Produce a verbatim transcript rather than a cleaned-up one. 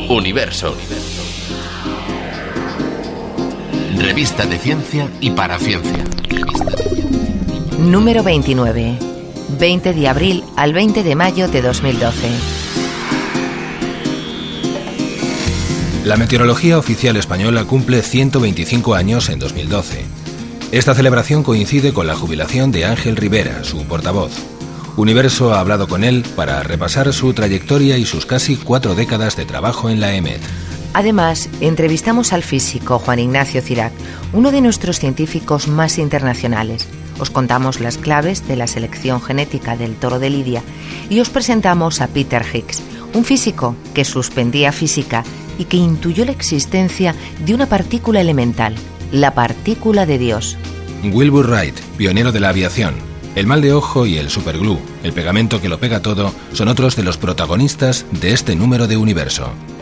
Universo. Revista de ciencia y para ciencia. Número veintinueve. veinte de abril al veinte de mayo de dos mil doce. La meteorología oficial española cumple ciento veinticinco años en dos mil doce. Esta celebración coincide con la jubilación de Ángel Rivera, su portavoz. Universo ha hablado con él para repasar su trayectoria y sus casi cuatro décadas de trabajo en la E M E T. Además, entrevistamos al físico Juan Ignacio Cirac, uno de nuestros científicos más internacionales. Os contamos las claves de la selección genética del toro de Lidia y os presentamos a Peter Higgs, un físico que suspendía física y que intuyó la existencia de una partícula elemental, la partícula de Dios. Wilbur Wright, pionero de la aviación. El mal de ojo y el superglue, el pegamento que lo pega todo, son otros de los protagonistas de este número de Universo.